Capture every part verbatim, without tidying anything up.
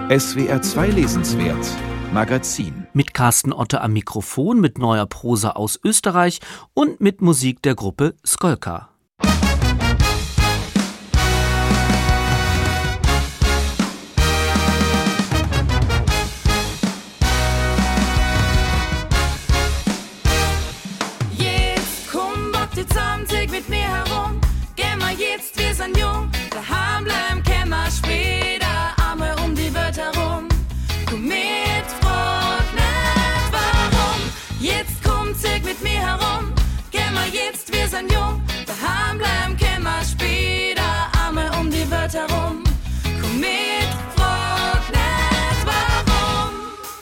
S W R zwei Lesenswert Magazin. Mit Carsten Otte am Mikrofon, mit neuer Prosa aus Österreich und mit Musik der Gruppe Skolka. Jetzt komm, bock die zwanzig mit mir herum. Geh mal jetzt, wir sind jung. Daheim bleiben können wir später. Arme um die Wörter rum. Komm mit, frag nicht warum. Jetzt komm, zirk mit mir herum. Geh mal jetzt, wir sind jung. Daheim bleiben können wir später. Arme um die Wörter rum. Komm mit, frag nicht warum.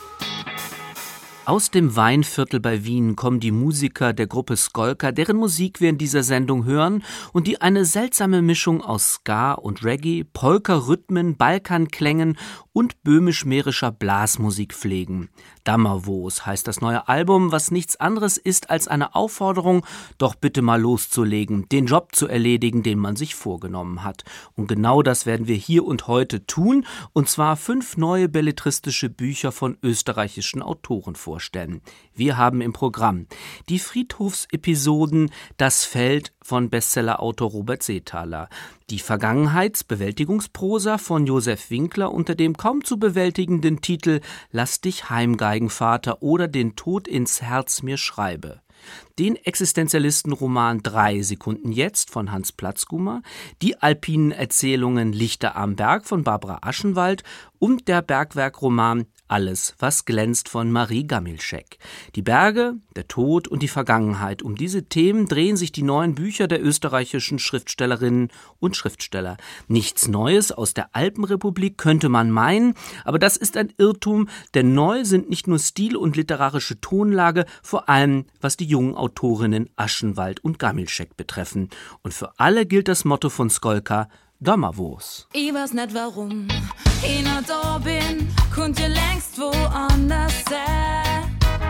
Aus dem Weinviertel bei Wien kommen die Musiker der Gruppe Skolka, deren Musik wir in dieser Sendung hören und die eine seltsame Mischung aus Ska und Reggae, Polka-Rhythmen, Balkanklängen und böhmisch-mährischer Blasmusik pflegen. Dammerwoos heißt das neue Album, was nichts anderes ist als eine Aufforderung, doch bitte mal loszulegen, den Job zu erledigen, den man sich vorgenommen hat. Und genau das werden wir hier und heute tun, und zwar fünf neue belletristische Bücher von österreichischen Autoren vorstellen. Wir haben im Programm die Friedhofsepisoden Das Feld von Bestsellerautor Robert Seethaler, die Vergangenheitsbewältigungsprosa von Josef Winkler unter dem kaum zu bewältigenden Titel Lass dich heimgeigen, Vater, oder Den Tod ins Herz mir schreibe. Den Existenzialistenroman Drei Sekunden jetzt von Hans Platzgummer, die alpinen Erzählungen Lichter am Berg von Barbara Aschenwald und der Bergwerkroman Alles, was glänzt von Marie Gamilschek. Die Berge, der Tod und die Vergangenheit. Um diese Themen drehen sich die neuen Bücher der österreichischen Schriftstellerinnen und Schriftsteller. Nichts Neues aus der Alpenrepublik könnte man meinen, aber das ist ein Irrtum, denn neu sind nicht nur Stil und literarische Tonlage, vor allem was die jungen Autorinnen Aschenwald und Gamilschek betreffen. Und für alle gilt das Motto von Skolka: Dammerwoos. Ich weiß nicht warum ich noch da bin, könnt ihr längst woanders sein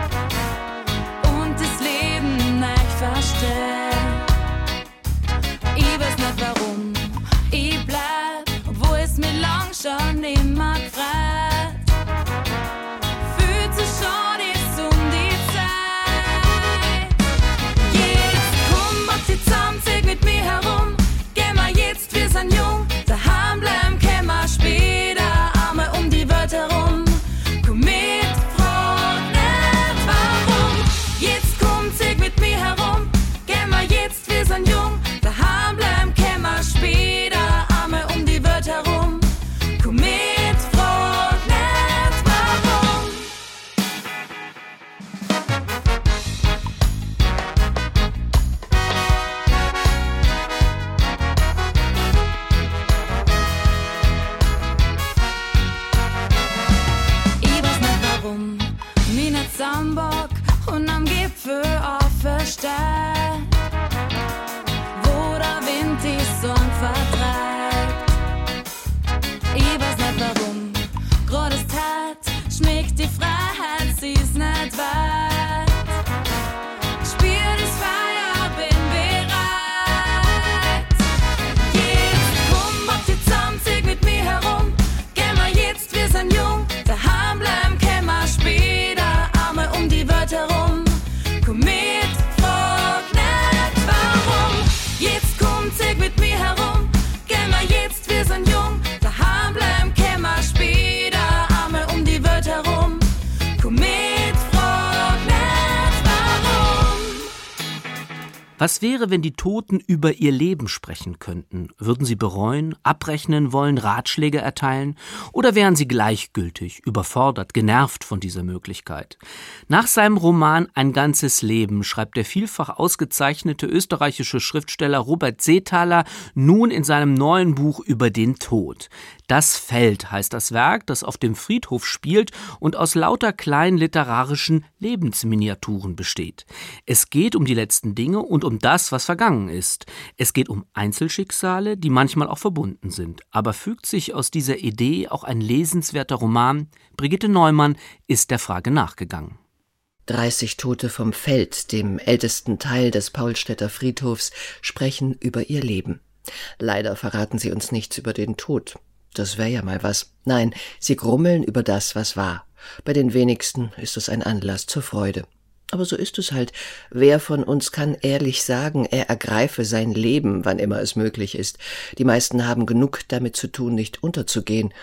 und das Leben nicht verstehen. Ich weiß nicht warum ich bleib, obwohl es mir lang schon immer gefreut. Fühlt sich schon ist um die Zeit. Jetzt komm, bock die zwanzig mit mir herum. Geh mal jetzt, wir sind jung. Daheim bleiben können wir später. Arme um die Wörter rum. Komm mit, frag nicht warum. Jetzt komm, zirk mit mir herum. Geh mal jetzt, wir sind jung. Daheim bleiben können wir später. Arme um die Wörter rum. Komm mit, frag nicht warum. Ich weiß nicht warum, mich nicht zusammenbock und am Gipfel aufersteht, wo der Wind die Sonne vertreibt. Ich weiß nicht warum, grad ist Tat, schmeckt die Freiheit, sie ist nicht weit. Spür das Feuer, bin bereit. Jetzt komm, bock die zwanzig mit mir herum. Geh mal jetzt, wir sind jung. Daheim bleiben können wir später. Arme um die Wörter rum. Komm mit, frag nicht warum. Jetzt komm, zirk mit mir herum. Geh mal jetzt, wir sind jung. Daheim bleiben können wir später. Arme um die Wörter rum. Komm mit, frag nicht warum. Was wäre, wenn die Toten über ihr Leben sprechen könnten? Würden sie bereuen, abrechnen wollen, Ratschläge erteilen? Oder wären sie gleichgültig, überfordert, genervt von dieser Möglichkeit? Nach seinem Roman Ein ganzes Leben schreibt der vielfach ausgezeichnete österreichische Schriftsteller Robert Seethaler nun in seinem neuen Buch über den Tod. Das Feld heißt das Werk, das auf dem Friedhof spielt und aus lauter kleinen literarischen Lebensminiaturen besteht. Es geht um die letzten Dinge und um das, was vergangen ist. Es geht um Einzelschicksale, die manchmal auch verbunden sind. Aber fügt sich aus dieser Idee auch ein lesenswerter Roman? Brigitte Neumann ist der Frage nachgegangen. dreißig Tote vom Feld, dem ältesten Teil des Paulstädter Friedhofs, sprechen über ihr Leben. Leider verraten sie uns nichts über den Tod. Das wäre ja mal was. Nein, sie grummeln über das, was war. Bei den wenigsten ist es ein Anlass zur Freude. Aber so ist es halt. Wer von uns kann ehrlich sagen, er ergreife sein Leben, wann immer es möglich ist? Die meisten haben genug damit zu tun, nicht unterzugehen.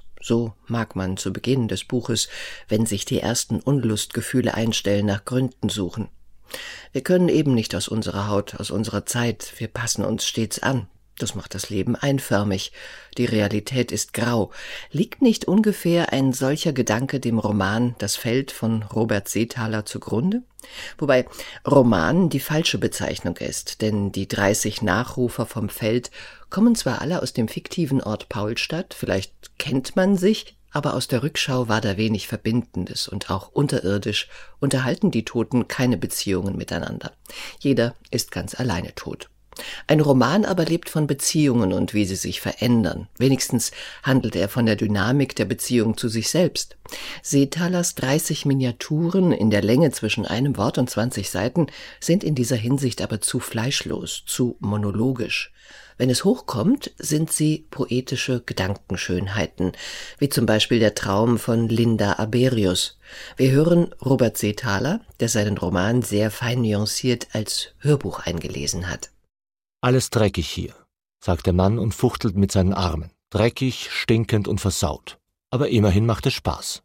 So mag man zu Beginn des Buches, wenn sich die ersten Unlustgefühle einstellen, nach Gründen suchen. Wir können eben nicht aus unserer Haut, aus unserer Zeit, wir passen uns stets an. Das macht das Leben einförmig. Die Realität ist grau. Liegt nicht ungefähr ein solcher Gedanke dem Roman Das Feld von Robert Seethaler zugrunde? Wobei Roman die falsche Bezeichnung ist, denn die dreißig Nachrufer vom Feld kommen zwar alle aus dem fiktiven Ort Paulstadt, vielleicht kennt man sich, aber aus der Rückschau war da wenig Verbindendes und auch unterirdisch unterhalten die Toten keine Beziehungen miteinander. Jeder ist ganz alleine tot. Ein Roman aber lebt von Beziehungen und wie sie sich verändern. Wenigstens handelt er von der Dynamik der Beziehung zu sich selbst. Seethalers dreißig Miniaturen in der Länge zwischen einem Wort und zwanzig Seiten sind in dieser Hinsicht aber zu fleischlos, zu monologisch. Wenn es hochkommt, sind sie poetische Gedankenschönheiten, wie zum Beispiel der Traum von Linda Aberius. Wir hören Robert Seethaler, der seinen Roman sehr fein nuanciert als Hörbuch eingelesen hat. »Alles dreckig hier«, sagt der Mann und fuchtelt mit seinen Armen. Dreckig, stinkend und versaut. Aber immerhin macht es Spaß.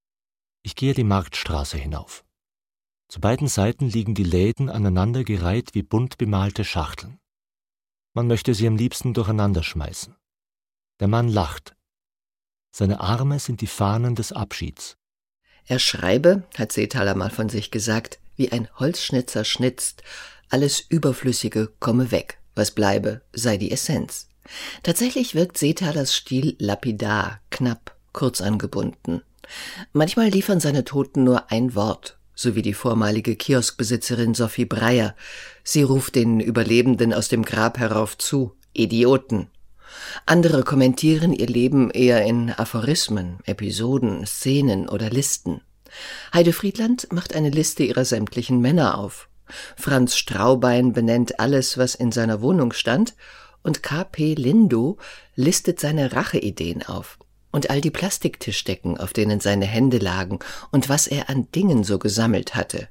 Ich gehe die Marktstraße hinauf. Zu beiden Seiten liegen die Läden aneinandergereiht wie bunt bemalte Schachteln. Man möchte sie am liebsten durcheinander schmeißen. Der Mann lacht. Seine Arme sind die Fahnen des Abschieds. Er schreibe, hat Seethaler mal von sich gesagt, wie ein Holzschnitzer schnitzt, alles Überflüssige komme weg, was bleibe, sei die Essenz. Tatsächlich wirkt Seethalers Stil lapidar, knapp, kurz angebunden. Manchmal liefern seine Toten nur ein Wort, so wie die vormalige Kioskbesitzerin Sophie Breyer. Sie ruft den Überlebenden aus dem Grab herauf zu, Idioten. Andere kommentieren ihr Leben eher in Aphorismen, Episoden, Szenen oder Listen. Heide Friedland macht eine Liste ihrer sämtlichen Männer auf. Franz Straubein benennt alles, was in seiner Wohnung stand, und K P Lindow listet seine Racheideen auf und all die Plastiktischdecken, auf denen seine Hände lagen und was er an Dingen so gesammelt hatte.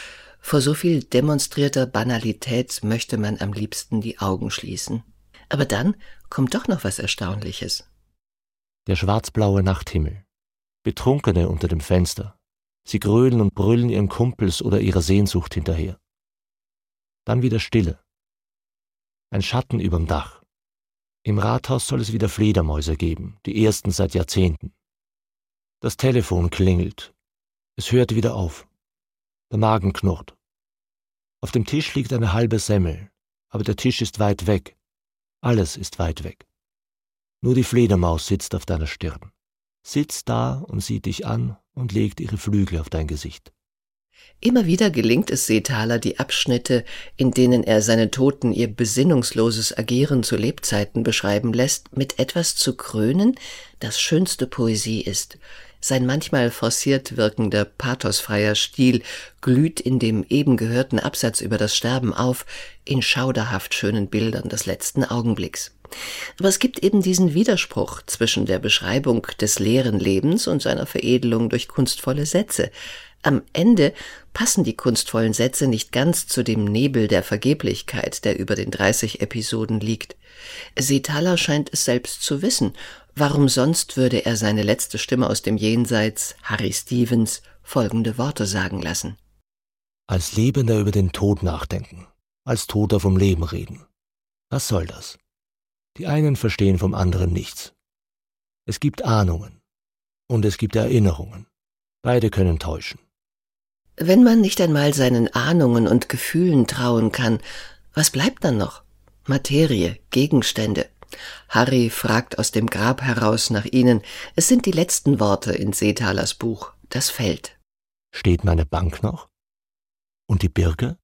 Vor so viel demonstrierter Banalität möchte man am liebsten die Augen schließen. Aber dann kommt doch noch was Erstaunliches. Der schwarzblaue Nachthimmel. Betrunkene unter dem Fenster. Sie grölen und brüllen ihren Kumpels oder ihrer Sehnsucht hinterher. Dann wieder Stille. Ein Schatten überm Dach. Im Rathaus soll es wieder Fledermäuse geben, die ersten seit Jahrzehnten. Das Telefon klingelt. Es hört wieder auf. Der Magen knurrt. Auf dem Tisch liegt eine halbe Semmel, aber der Tisch ist weit weg. Alles ist weit weg. Nur die Fledermaus sitzt auf deiner Stirn. Sitzt da und sieht dich an und legt ihre Flügel auf dein Gesicht. Immer wieder gelingt es Seethaler, die Abschnitte, in denen er seine Toten ihr besinnungsloses Agieren zu Lebzeiten beschreiben lässt, mit etwas zu krönen, das schönste Poesie ist. Sein manchmal forciert wirkender, pathosfreier Stil glüht in dem eben gehörten Absatz über das Sterben auf, in schauderhaft schönen Bildern des letzten Augenblicks. Aber es gibt eben diesen Widerspruch zwischen der Beschreibung des leeren Lebens und seiner Veredelung durch kunstvolle Sätze. Am Ende passen die kunstvollen Sätze nicht ganz zu dem Nebel der Vergeblichkeit, der über den dreißig Episoden liegt. Seethaler scheint es selbst zu wissen. Warum sonst würde er seine letzte Stimme aus dem Jenseits, Harry Stevens, folgende Worte sagen lassen? Als Lebender über den Tod nachdenken, als Toter vom Leben reden. Was soll das? Die einen verstehen vom anderen nichts. Es gibt Ahnungen und es gibt Erinnerungen. Beide können täuschen. Wenn man nicht einmal seinen Ahnungen und Gefühlen trauen kann, was bleibt dann noch? Materie, Gegenstände. Harry fragt aus dem Grab heraus nach ihnen. Es sind die letzten Worte in Seethalers Buch, Das Feld. Steht meine Bank noch? Und die Birke?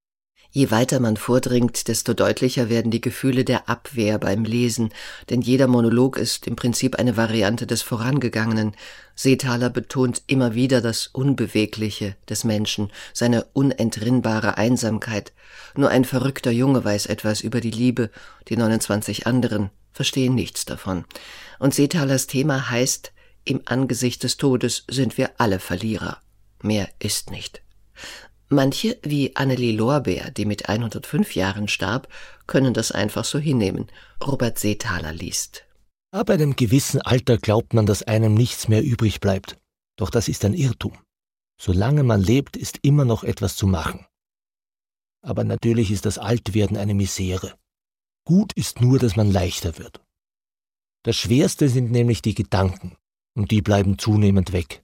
Je weiter man vordringt, desto deutlicher werden die Gefühle der Abwehr beim Lesen, denn jeder Monolog ist im Prinzip eine Variante des Vorangegangenen. Seethaler betont immer wieder das Unbewegliche des Menschen, seine unentrinnbare Einsamkeit. Nur ein verrückter Junge weiß etwas über die Liebe, die neunundzwanzig anderen verstehen nichts davon. Und Seethalers Thema heißt, im Angesicht des Todes sind wir alle Verlierer. Mehr ist nicht. Manche, wie Annelie Lorbeer, die mit hundertfünf Jahren starb, können das einfach so hinnehmen. Robert Seethaler liest. Ab einem gewissen Alter glaubt man, dass einem nichts mehr übrig bleibt. Doch das ist ein Irrtum. Solange man lebt, ist immer noch etwas zu machen. Aber natürlich ist das Altwerden eine Misere. Gut ist nur, dass man leichter wird. Das Schwerste sind nämlich die Gedanken, und die bleiben zunehmend weg.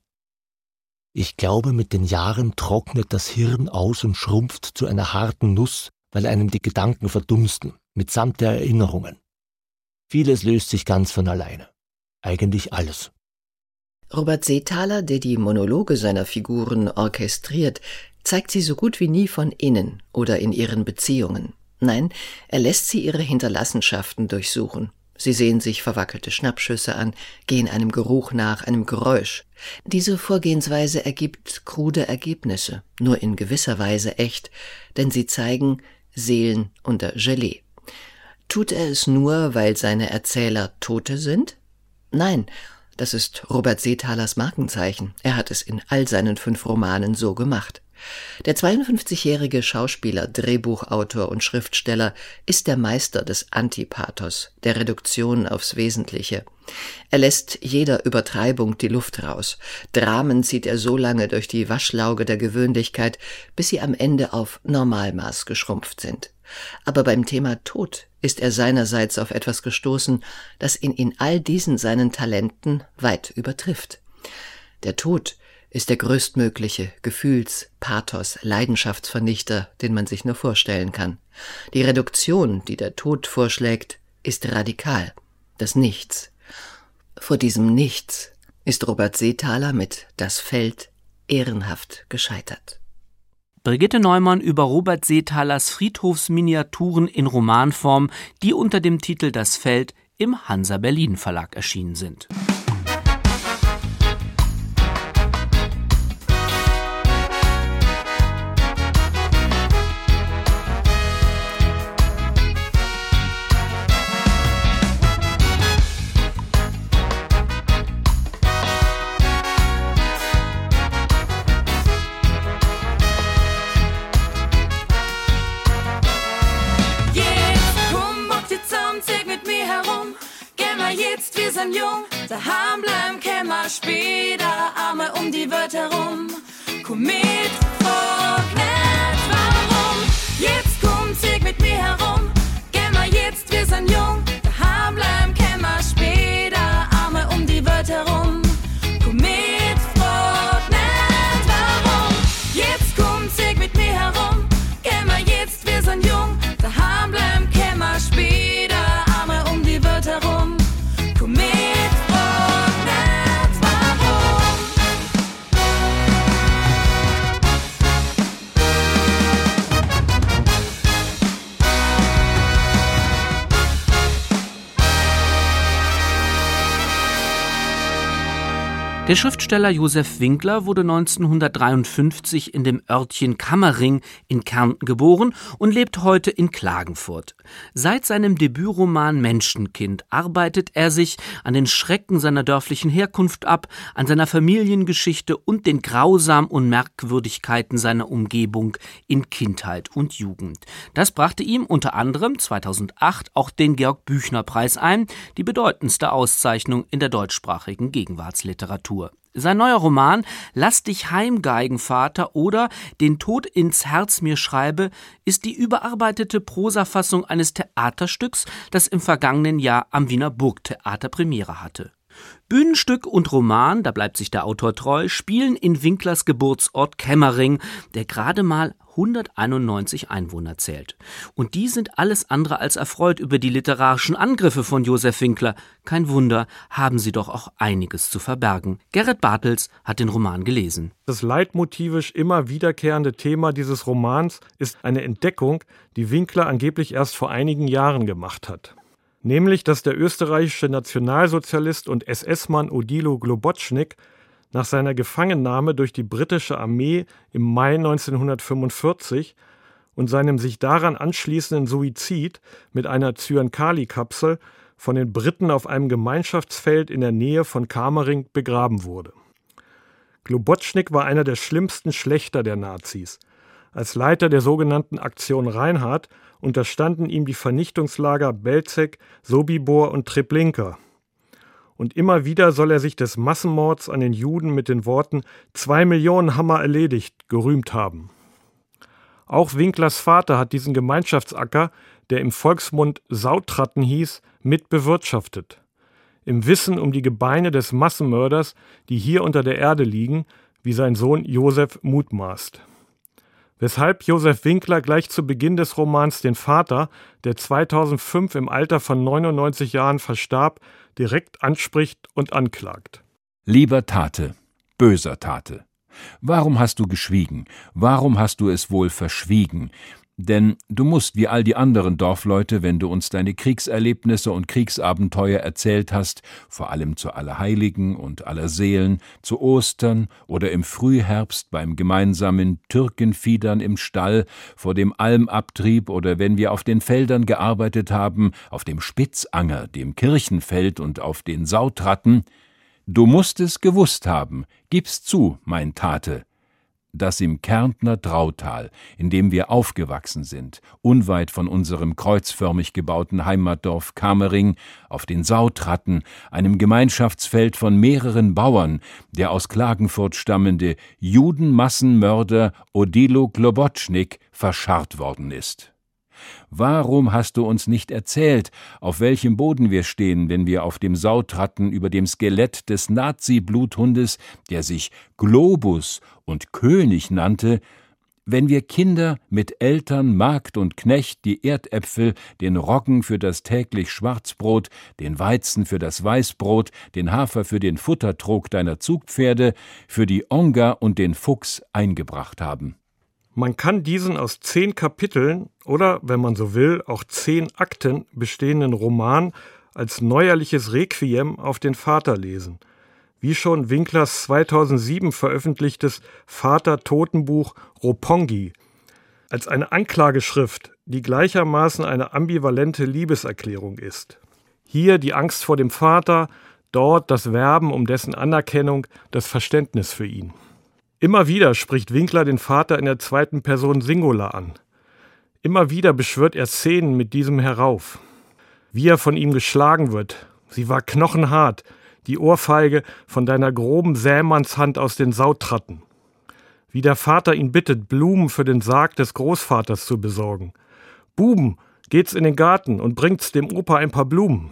Ich glaube, mit den Jahren trocknet das Hirn aus und schrumpft zu einer harten Nuss, weil einem die Gedanken verdunsten, mitsamt der Erinnerungen. Vieles löst sich ganz von alleine. Eigentlich alles. Robert Seethaler, der die Monologe seiner Figuren orchestriert, zeigt sie so gut wie nie von innen oder in ihren Beziehungen. Nein, er lässt sie ihre Hinterlassenschaften durchsuchen. Sie sehen sich verwackelte Schnappschüsse an, gehen einem Geruch nach, einem Geräusch. Diese Vorgehensweise ergibt krude Ergebnisse, nur in gewisser Weise echt, denn sie zeigen Seelen unter Gelee. Tut er es nur, weil seine Erzähler Tote sind? Nein, das ist Robert Seethalers Markenzeichen. Er hat es in all seinen fünf Romanen so gemacht. Der zweiundfünfzigjährige Schauspieler, Drehbuchautor und Schriftsteller ist der Meister des Antipathos, der Reduktion aufs Wesentliche. Er lässt jeder Übertreibung die Luft raus. Dramen zieht er so lange durch die Waschlauge der Gewöhnlichkeit, bis sie am Ende auf Normalmaß geschrumpft sind. Aber beim Thema Tod ist er seinerseits auf etwas gestoßen, das ihn in all diesen seinen Talenten weit übertrifft. Der Tod ist der größtmögliche Gefühls-, Pathos-, Leidenschaftsvernichter, den man sich nur vorstellen kann. Die Reduktion, die der Tod vorschlägt, ist radikal. Das Nichts. Vor diesem Nichts ist Robert Seethaler mit Das Feld ehrenhaft gescheitert. Brigitte Neumann über Robert Seethalers Friedhofsminiaturen in Romanform, die unter dem Titel Das Feld im Hansa Berlin Verlag erschienen sind. Daheim bleiben können wir später einmal um die Welt herum. Komm mit, frag nicht warum. Jetzt komm, zieh mit mir herum. Gehen wir jetzt, wir sind jung. Daheim bleiben können wir später einmal um die Welt herum. Komm mit, frag nicht warum. Jetzt komm, zieh mit mir herum. Gehen wir jetzt, wir sind jung. Daheim bleiben können wir später einmal um die Welt herum. Komm mit. Der Schriftsteller Josef Winkler wurde neunzehnhundertdreiundfünfzig in dem Örtchen Kammering in Kärnten geboren und lebt heute in Klagenfurt. Seit seinem Debütroman Menschenkind arbeitet er sich an den Schrecken seiner dörflichen Herkunft ab, an seiner Familiengeschichte und den Grausam und Merkwürdigkeiten seiner Umgebung in Kindheit und Jugend. Das brachte ihm unter anderem zweitausendacht auch den Georg-Büchner-Preis ein, die bedeutendste Auszeichnung in der deutschsprachigen Gegenwartsliteratur. Sein neuer Roman »Lass dich heim, Geigenvater« oder »Den Tod ins Herz mir schreibe« ist die überarbeitete Prosafassung eines Theaterstücks, das im vergangenen Jahr am Wiener Burgtheater Premiere hatte. Bühnenstück und Roman, da bleibt sich der Autor treu, spielen in Winklers Geburtsort Kammering, der gerade mal hunderteinundneunzig Einwohner zählt. Und die sind alles andere als erfreut über die literarischen Angriffe von Josef Winkler. Kein Wunder, haben sie doch auch einiges zu verbergen. Gerrit Bartels hat den Roman gelesen. Das leitmotivisch immer wiederkehrende Thema dieses Romans ist eine Entdeckung, die Winkler angeblich erst vor einigen Jahren gemacht hat. Nämlich, dass der österreichische Nationalsozialist und S S-Mann Odilo Globotschnik nach seiner Gefangennahme durch die britische Armee im Mai neunzehnhundertfünfundvierzig und seinem sich daran anschließenden Suizid mit einer Zyankali-Kapsel von den Briten auf einem Gemeinschaftsfeld in der Nähe von Kamering begraben wurde. Globotschnik war einer der schlimmsten Schlächter der Nazis. Als Leiter der sogenannten Aktion Reinhardt unterstanden ihm die Vernichtungslager Belzec, Sobibor und Treblinka. Und immer wieder soll er sich des Massenmords an den Juden mit den Worten »Zwei Millionen Hammer erledigt« gerühmt haben. Auch Winklers Vater hat diesen Gemeinschaftsacker, der im Volksmund Sautratten hieß, mit bewirtschaftet. Im Wissen um die Gebeine des Massenmörders, die hier unter der Erde liegen, wie sein Sohn Josef mutmaßt. Weshalb Josef Winkler gleich zu Beginn des Romans den Vater, der zweitausendfünf im Alter von neunundneunzig Jahren verstarb, direkt anspricht und anklagt. Lieber Tate, böser Tate, warum hast du geschwiegen? Warum hast du es wohl verschwiegen? Denn du musst wie all die anderen Dorfleute, wenn du uns deine Kriegserlebnisse und Kriegsabenteuer erzählt hast, vor allem zu Allerheiligen und Allerseelen, zu Ostern oder im Frühherbst beim gemeinsamen Türkenfiedern im Stall, vor dem Almabtrieb oder wenn wir auf den Feldern gearbeitet haben, auf dem Spitzanger, dem Kirchenfeld und auf den Sautratten, du musst es gewusst haben, gib's zu, mein Tate, dass im Kärntner Drautal, in dem wir aufgewachsen sind, unweit von unserem kreuzförmig gebauten Heimatdorf Kamering, auf den Sautratten, einem Gemeinschaftsfeld von mehreren Bauern, der aus Klagenfurt stammende Judenmassenmörder Odilo Globotschnik verscharrt worden ist. Warum hast du uns nicht erzählt, auf welchem Boden wir stehen, wenn wir auf dem Sautratten über dem Skelett des Nazi-Bluthundes, der sich Globus und König nannte, wenn wir Kinder mit Eltern, Magd und Knecht die Erdäpfel, den Roggen für das täglich Schwarzbrot, den Weizen für das Weißbrot, den Hafer für den Futtertrog deiner Zugpferde, für die Onga und den Fuchs eingebracht haben? Man kann diesen aus zehn Kapiteln oder, wenn man so will, auch zehn Akten bestehenden Roman als neuerliches Requiem auf den Vater lesen, wie schon Winklers zweitausendsieben veröffentlichtes Vater-Totenbuch Roppongi, als eine Anklageschrift, die gleichermaßen eine ambivalente Liebeserklärung ist. Hier die Angst vor dem Vater, dort das Werben um dessen Anerkennung, das Verständnis für ihn. Immer wieder spricht Winkler den Vater in der zweiten Person Singular an. Immer wieder beschwört er Szenen mit diesem herauf. Wie er von ihm geschlagen wird. Sie war knochenhart, die Ohrfeige von deiner groben Sämannshand aus den Sautratten. Wie der Vater ihn bittet, Blumen für den Sarg des Großvaters zu besorgen. Buben, geht's in den Garten und bringt's dem Opa ein paar Blumen.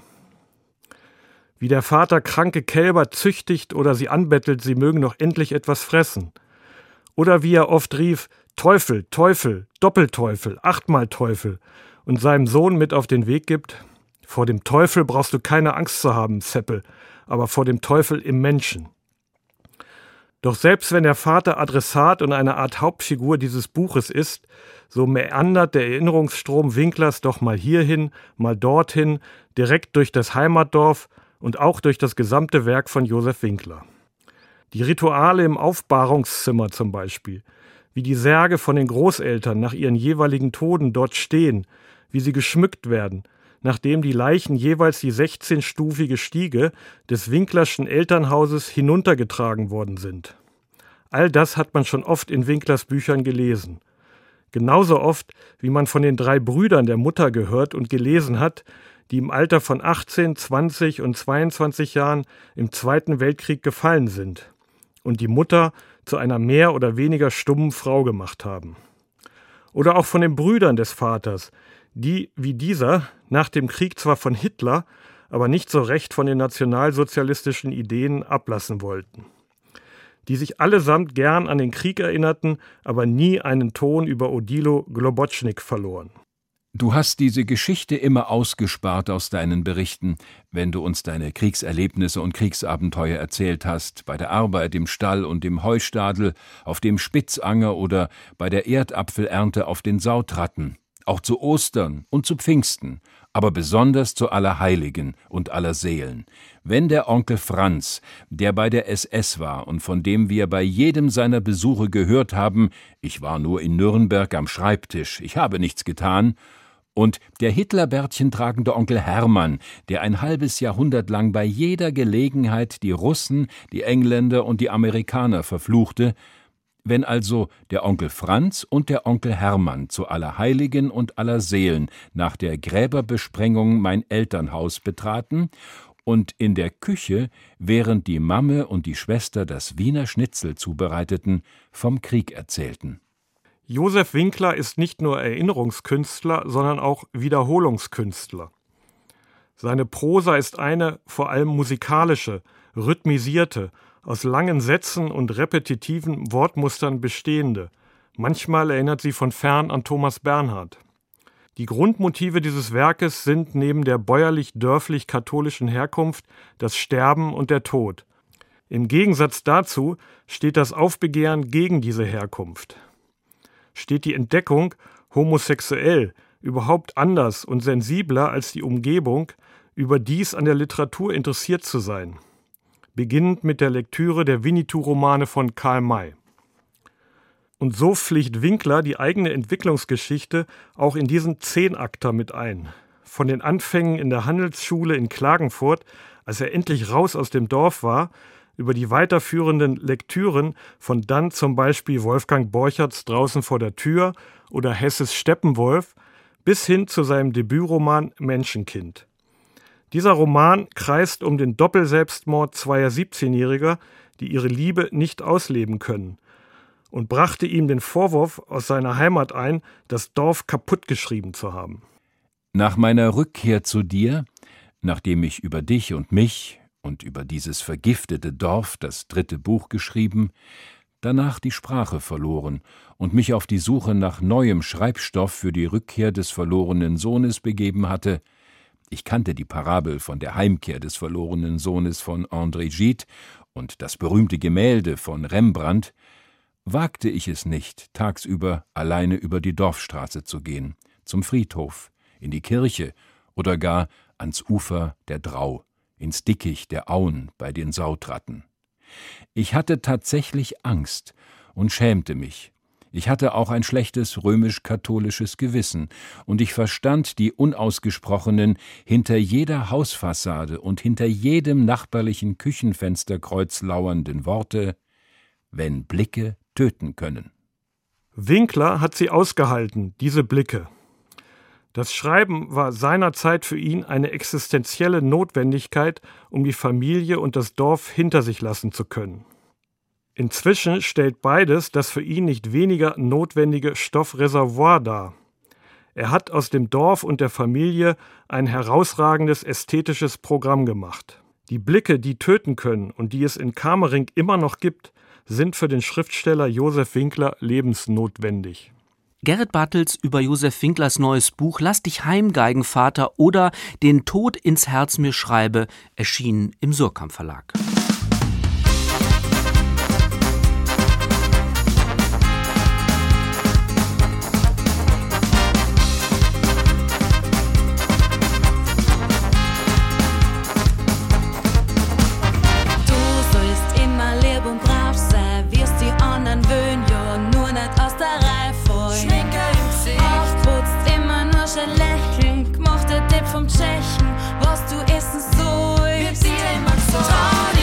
Wie der Vater kranke Kälber züchtigt oder sie anbettelt, sie mögen noch endlich etwas fressen. Oder wie er oft rief, Teufel, Teufel, Doppelteufel, achtmal Teufel und seinem Sohn mit auf den Weg gibt, vor dem Teufel brauchst du keine Angst zu haben, Seppel, aber vor dem Teufel im Menschen. Doch selbst wenn der Vater Adressat und eine Art Hauptfigur dieses Buches ist, so meandert der Erinnerungsstrom Winklers doch mal hierhin, mal dorthin, direkt durch das Heimatdorf und auch durch das gesamte Werk von Josef Winkler. Die Rituale im Aufbahrungszimmer zum Beispiel, wie die Särge von den Großeltern nach ihren jeweiligen Toten dort stehen, wie sie geschmückt werden, nachdem die Leichen jeweils die sechzehnstufige Stiege des Winklerschen Elternhauses hinuntergetragen worden sind. All das hat man schon oft in Winklers Büchern gelesen. Genauso oft, wie man von den drei Brüdern der Mutter gehört und gelesen hat, die im Alter von achtzehn, zwanzig und zweiundzwanzig Jahren im Zweiten Weltkrieg gefallen sind und die Mutter zu einer mehr oder weniger stummen Frau gemacht haben. Oder auch von den Brüdern des Vaters, die, wie dieser, nach dem Krieg zwar von Hitler, aber nicht so recht von den nationalsozialistischen Ideen ablassen wollten. Die sich allesamt gern an den Krieg erinnerten, aber nie einen Ton über Odilo Globotschnik verloren. Du hast diese Geschichte immer ausgespart aus deinen Berichten, wenn du uns deine Kriegserlebnisse und Kriegsabenteuer erzählt hast, bei der Arbeit im Stall und im Heustadel, auf dem Spitzanger oder bei der Erdapfelernte auf den Sautratten, auch zu Ostern und zu Pfingsten, aber besonders zu Allerheiligen und Allerseelen. Wenn der Onkel Franz, der bei der S S war und von dem wir bei jedem seiner Besuche gehört haben, ich war nur in Nürnberg am Schreibtisch, ich habe nichts getan, Und der Hitlerbärtchen tragende Onkel Hermann, der ein halbes Jahrhundert lang bei jeder Gelegenheit die Russen, die Engländer und die Amerikaner verfluchte, wenn also der Onkel Franz und der Onkel Hermann zu Allerheiligen und Allerseelen nach der Gräberbesprengung mein Elternhaus betraten und in der Küche, während die Mamme und die Schwester das Wiener Schnitzel zubereiteten, vom Krieg erzählten. Josef Winkler ist nicht nur Erinnerungskünstler, sondern auch Wiederholungskünstler. Seine Prosa ist eine vor allem musikalische, rhythmisierte, aus langen Sätzen und repetitiven Wortmustern bestehende. Manchmal erinnert sie von fern an Thomas Bernhard. Die Grundmotive dieses Werkes sind neben der bäuerlich-dörflich-katholischen Herkunft das Sterben und der Tod. Im Gegensatz dazu steht das Aufbegehren gegen diese Herkunft. Steht die Entdeckung, homosexuell, überhaupt anders und sensibler als die Umgebung, überdies an der Literatur interessiert zu sein. Beginnend mit der Lektüre der Winnetou-Romane von Karl May. Und so pflicht Winkler die eigene Entwicklungsgeschichte auch in diesen Zehnakter mit ein. Von den Anfängen in der Handelsschule in Klagenfurt, als er endlich raus aus dem Dorf war, über die weiterführenden Lektüren von dann zum Beispiel Wolfgang Borcherts Draußen vor der Tür oder Hesses Steppenwolf bis hin zu seinem Debütroman Menschenkind. Dieser Roman kreist um den Doppelselbstmord zweier siebzehnjähriger, die ihre Liebe nicht ausleben können, und brachte ihm den Vorwurf aus seiner Heimat ein, das Dorf kaputtgeschrieben zu haben. Nach meiner Rückkehr zu dir, nachdem ich über dich und mich und über dieses vergiftete Dorf das dritte Buch geschrieben, danach die Sprache verloren und mich auf die Suche nach neuem Schreibstoff für die Rückkehr des verlorenen Sohnes begeben hatte. Ich kannte die Parabel von der Heimkehr des verlorenen Sohnes von André Gide und das berühmte Gemälde von Rembrandt, wagte ich es nicht, tagsüber alleine über die Dorfstraße zu gehen, zum Friedhof, in die Kirche oder gar ans Ufer der Drau, ins Dickicht der Auen bei den Sautratten. Ich hatte tatsächlich Angst und schämte mich. Ich hatte auch ein schlechtes römisch-katholisches Gewissen, und ich verstand die unausgesprochenen, hinter jeder Hausfassade und hinter jedem nachbarlichen Küchenfensterkreuz lauernden Worte: wenn Blicke töten können. Winkler hat sie ausgehalten, diese Blicke. Das Schreiben war seinerzeit für ihn eine existenzielle Notwendigkeit, um die Familie und das Dorf hinter sich lassen zu können. Inzwischen stellt beides das für ihn nicht weniger notwendige Stoffreservoir dar. Er hat aus dem Dorf und der Familie ein herausragendes ästhetisches Programm gemacht. Die Blicke, die töten können und die es in Kammering immer noch gibt, sind für den Schriftsteller Josef Winkler lebensnotwendig. Gerrit Bartels über Josef Winklers neues Buch Lass dich heimgeigen, Vater oder Den Tod ins Herz mir schreibe, erschienen im Surkamp Verlag. Vom Tschechen, was du essen sollst. Wir immer so.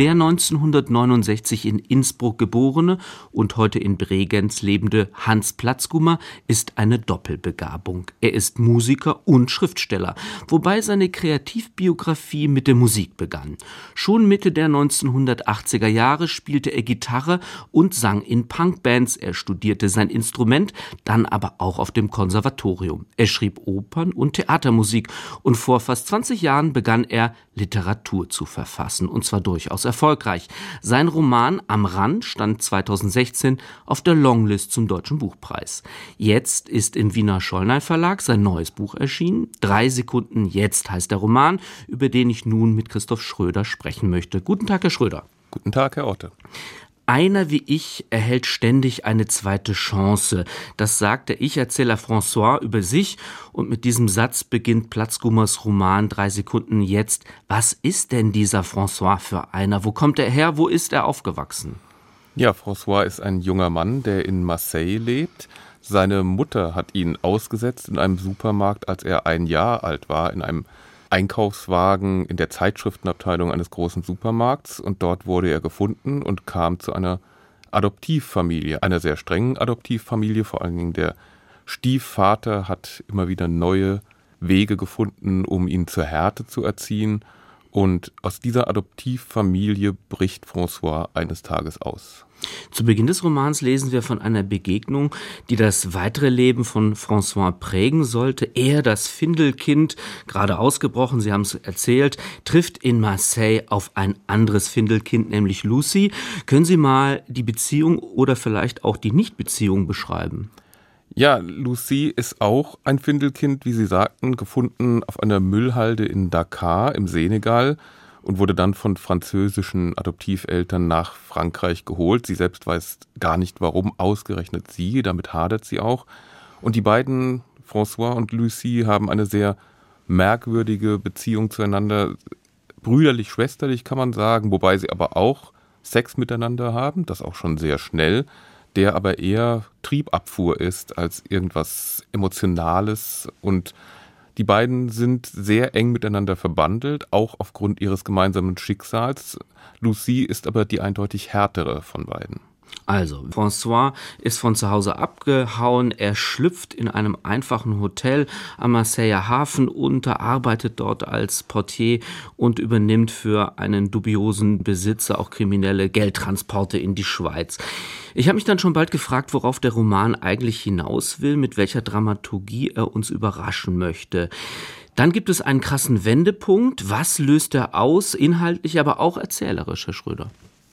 Der neunzehnhundertneunundsechzig in Innsbruck geborene und heute in Bregenz lebende Hans Platzgummer ist eine Doppelbegabung. Er ist Musiker und Schriftsteller, wobei seine Kreativbiografie mit der Musik begann. Schon Mitte der neunzehnhundertachtziger Jahre spielte er Gitarre und sang in Punkbands. Er studierte sein Instrument, dann aber auch auf dem Konservatorium. Er schrieb Opern und Theatermusik und vor fast zwanzig Jahren begann er, Literatur zu verfassen, und zwar durchaus erfolgreich. Sein Roman Am Rand stand zweitausendsechzehn auf der Longlist zum Deutschen Buchpreis. Jetzt ist im Wiener Schollnay Verlag sein neues Buch erschienen. Drei Sekunden jetzt heißt der Roman, über den ich nun mit Christoph Schröder sprechen möchte. Guten Tag, Herr Schröder. Guten Tag, Herr Otte. Einer wie ich erhält ständig eine zweite Chance. Das sagt der Ich-Erzähler François über sich. Und mit diesem Satz beginnt Platzgummers Roman Drei Sekunden jetzt. Was ist denn dieser François für einer? Wo kommt er her? Wo ist er aufgewachsen? Ja, François ist ein junger Mann, der in Marseille lebt. Seine Mutter hat ihn ausgesetzt in einem Supermarkt, als er ein Jahr alt war, in einem Einkaufswagen in der Zeitschriftenabteilung eines großen Supermarkts, und dort wurde er gefunden und kam zu einer Adoptivfamilie, einer sehr strengen Adoptivfamilie. Vor allen Dingen der Stiefvater hat immer wieder neue Wege gefunden, um ihn zur Härte zu erziehen, und aus dieser Adoptivfamilie bricht François eines Tages aus. Zu Beginn des Romans lesen wir von einer Begegnung, die das weitere Leben von François prägen sollte. Er, das Findelkind, gerade ausgebrochen, Sie haben es erzählt, trifft in Marseille auf ein anderes Findelkind, nämlich Lucy. Können Sie mal die Beziehung oder vielleicht auch die Nichtbeziehung beschreiben? Ja, Lucy ist auch ein Findelkind, wie Sie sagten, gefunden auf einer Müllhalde in Dakar im Senegal und wurde dann von französischen Adoptiveltern nach Frankreich geholt. Sie selbst weiß gar nicht, warum ausgerechnet sie, damit hadert sie auch. Und die beiden, François und Lucy, haben eine sehr merkwürdige Beziehung zueinander, brüderlich-schwesterlich kann man sagen, wobei sie aber auch Sex miteinander haben, das auch schon sehr schnell, der aber eher Triebabfuhr ist als irgendwas Emotionales, und die beiden sind sehr eng miteinander verbandelt, auch aufgrund ihres gemeinsamen Schicksals. Lucy ist aber die eindeutig härtere von beiden. Also, François ist von zu Hause abgehauen, er schlüpft in einem einfachen Hotel am Marseiller Hafen unter, arbeitet dort als Portier und übernimmt für einen dubiosen Besitzer auch kriminelle Geldtransporte in die Schweiz. Ich habe mich dann schon bald gefragt, worauf der Roman eigentlich hinaus will, mit welcher Dramaturgie er uns überraschen möchte. Dann gibt es einen krassen Wendepunkt. Was löst er aus, inhaltlich, aber auch erzählerisch, Herr Schröder?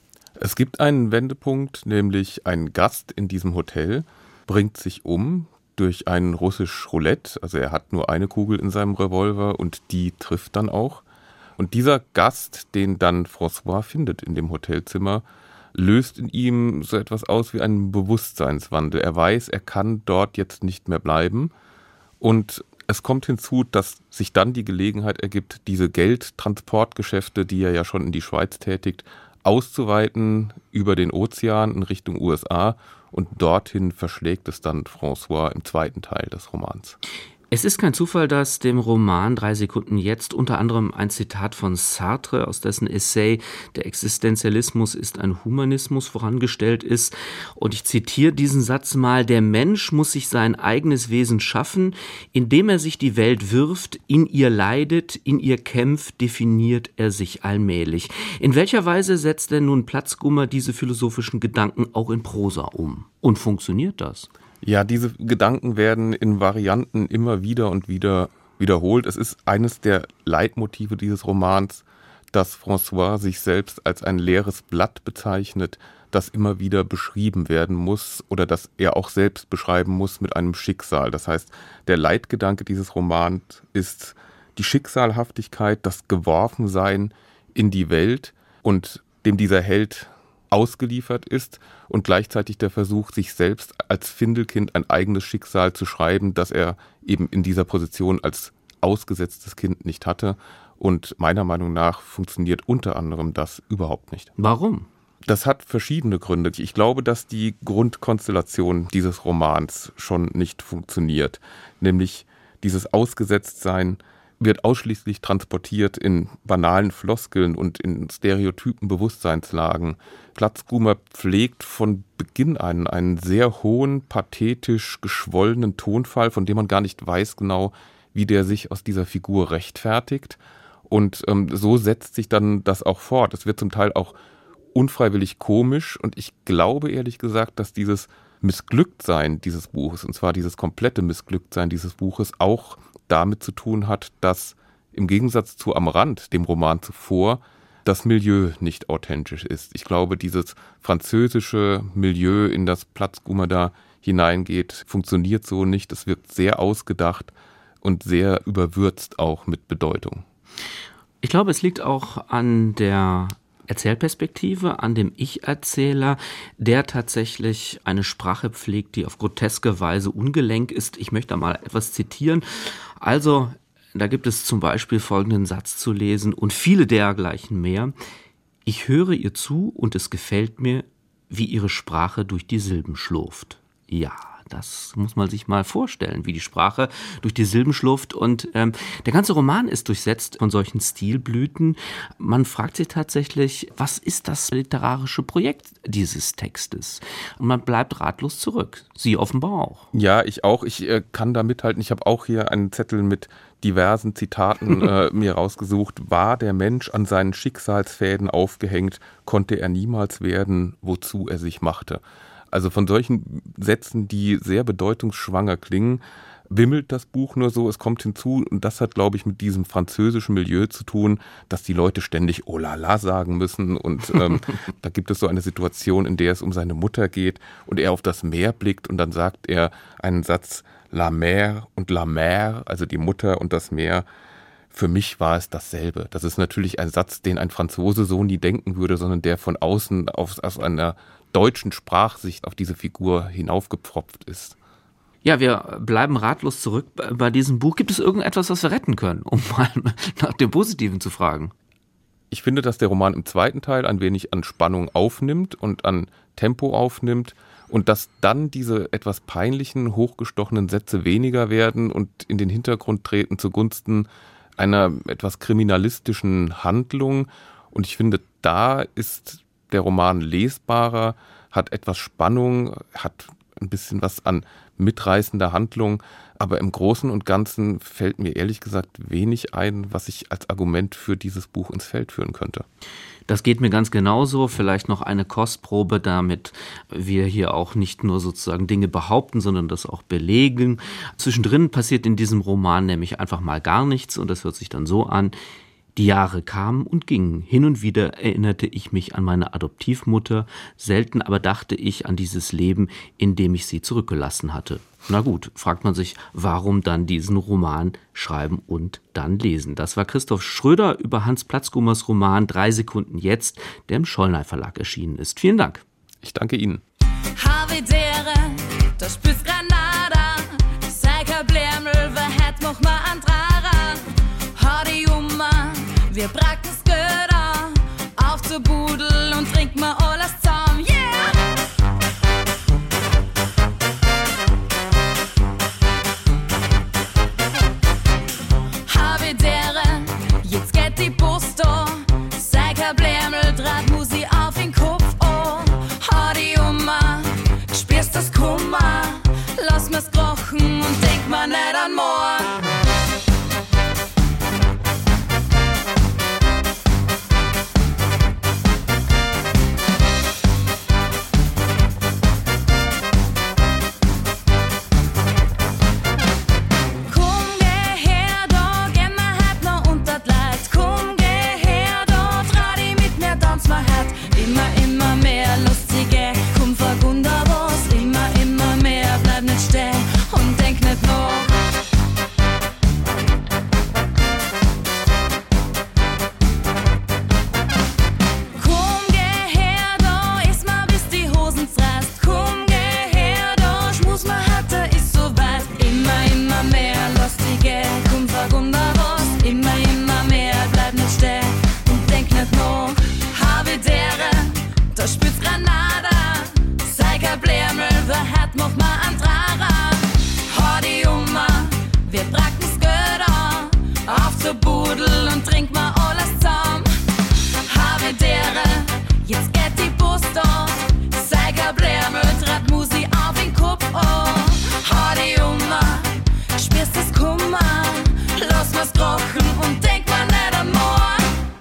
Es gibt einen Wendepunkt, nämlich ein Gast in diesem Hotel bringt sich um durch ein russisch Roulette. Also er hat nur eine Kugel in seinem Revolver und die trifft dann auch. Und dieser Gast, den dann François findet in dem Hotelzimmer, löst in ihm so etwas aus wie einen Bewusstseinswandel. Er weiß, er kann dort jetzt nicht mehr bleiben. Und es kommt hinzu, dass sich dann die Gelegenheit ergibt, diese Geldtransportgeschäfte, die er ja schon in die Schweiz tätigt, auszuweiten über den Ozean in Richtung U S A, und dorthin verschlägt es dann François im zweiten Teil des Romans. Es ist kein Zufall, dass dem Roman Drei Sekunden jetzt unter anderem ein Zitat von Sartre aus dessen Essay Der Existenzialismus ist ein Humanismus vorangestellt ist. Und ich zitiere diesen Satz mal: Der Mensch muss sich sein eigenes Wesen schaffen, indem er sich die Welt wirft, in ihr leidet, in ihr kämpft, definiert er sich allmählich. In welcher Weise setzt denn nun Platzgummer diese philosophischen Gedanken auch in Prosa um? Und funktioniert das? Ja, diese Gedanken werden in Varianten immer wieder und wieder wiederholt. Es ist eines der Leitmotive dieses Romans, dass François sich selbst als ein leeres Blatt bezeichnet, das immer wieder beschrieben werden muss oder das er auch selbst beschreiben muss mit einem Schicksal. Das heißt, der Leitgedanke dieses Romans ist die Schicksalhaftigkeit, das Geworfensein in die Welt, und dem dieser Held ausgeliefert ist, und gleichzeitig der Versuch, sich selbst als Findelkind ein eigenes Schicksal zu schreiben, das er eben in dieser Position als ausgesetztes Kind nicht hatte. Und meiner Meinung nach funktioniert unter anderem das überhaupt nicht. Warum? Das hat verschiedene Gründe. Ich glaube, dass die Grundkonstellation dieses Romans schon nicht funktioniert, nämlich dieses Ausgesetztsein wird ausschließlich transportiert in banalen Floskeln und in stereotypen Bewusstseinslagen. Platzgummer pflegt von Beginn an einen sehr hohen, pathetisch geschwollenen Tonfall, von dem man gar nicht weiß genau, wie der sich aus dieser Figur rechtfertigt. Und ähm, so setzt sich dann das auch fort. Es wird zum Teil auch unfreiwillig komisch und ich glaube ehrlich gesagt, dass dieses Missglücktsein dieses Buches, und zwar dieses komplette Missglücktsein dieses Buches, auch damit zu tun hat, dass im Gegensatz zu Am Rand, dem Roman zuvor, das Milieu nicht authentisch ist. Ich glaube, dieses französische Milieu, in das Platzgummer da hineingeht, funktioniert so nicht. Es wirkt sehr ausgedacht und sehr überwürzt auch mit Bedeutung. Ich glaube, es liegt auch an der Erzählperspektive, an dem Ich-Erzähler, der tatsächlich eine Sprache pflegt, die auf groteske Weise ungelenk ist. Ich möchte mal etwas zitieren. Also, da gibt es zum Beispiel folgenden Satz zu lesen und viele dergleichen mehr. Ich höre ihr zu und es gefällt mir, wie ihre Sprache durch die Silben schlurft. Ja, das muss man sich mal vorstellen, wie die Sprache durch die Silben schlurft. Und ähm, der ganze Roman ist durchsetzt von solchen Stilblüten. Man fragt sich tatsächlich, was ist das literarische Projekt dieses Textes? Und man bleibt ratlos zurück. Sie offenbar auch. Ja, ich auch. Ich äh, kann da mithalten. Ich habe auch hier einen Zettel mit diversen Zitaten äh, mir rausgesucht. War der Mensch an seinen Schicksalsfäden aufgehängt, konnte er niemals werden, wozu er sich machte. Also von solchen Sätzen, die sehr bedeutungsschwanger klingen, wimmelt das Buch nur so. Es kommt hinzu, und das hat, glaube ich, mit diesem französischen Milieu zu tun, dass die Leute ständig oh la la sagen müssen. Und ähm, da gibt es so eine Situation, in der es um seine Mutter geht und er auf das Meer blickt und dann sagt er einen Satz, la mer und la mer, also die Mutter und das Meer. Für mich war es dasselbe. Das ist natürlich ein Satz, den ein Franzose so nie denken würde, sondern der von außen auf, aus einer deutschen Sprachsicht auf diese Figur hinaufgepfropft ist. Ja, wir bleiben ratlos zurück bei diesem Buch. Gibt es irgendetwas, was wir retten können, um mal nach dem Positiven zu fragen? Ich finde, dass der Roman im zweiten Teil ein wenig an Spannung aufnimmt und an Tempo aufnimmt und dass dann diese etwas peinlichen, hochgestochenen Sätze weniger werden und in den Hintergrund treten zugunsten einer etwas kriminalistischen Handlung. Und ich finde, da ist der Roman lesbarer, hat etwas Spannung, hat ein bisschen was an mitreißender Handlung, aber im Großen und Ganzen fällt mir ehrlich gesagt wenig ein, was ich als Argument für dieses Buch ins Feld führen könnte. Das geht mir ganz genauso. Vielleicht noch eine Kostprobe, damit wir hier auch nicht nur sozusagen Dinge behaupten, sondern das auch belegen. Zwischendrin passiert in diesem Roman nämlich einfach mal gar nichts und das hört sich dann so an. Die Jahre kamen und gingen. Hin und wieder erinnerte ich mich an meine Adoptivmutter. Selten aber dachte ich an dieses Leben, in dem ich sie zurückgelassen hatte. Na gut, fragt man sich, warum dann diesen Roman schreiben und dann lesen? Das war Christoph Schröder über Hans Platzgummers Roman Drei Sekunden jetzt, der im Schollnay Verlag erschienen ist. Vielen Dank. Ich danke Ihnen. Havidere, das spitzt Granada. Sei kein Blärmel, wer hätt noch mal an Drara. Hadi Umma, wir bracken es Göder. Auf zur Budel und trink mal alles zusammen, yeah! Havidere, jetzt geht die Bus da. Sei kein Blärmel, draht Musi auf den Kopf, oh. Hadi Umma, spürst das Kummer.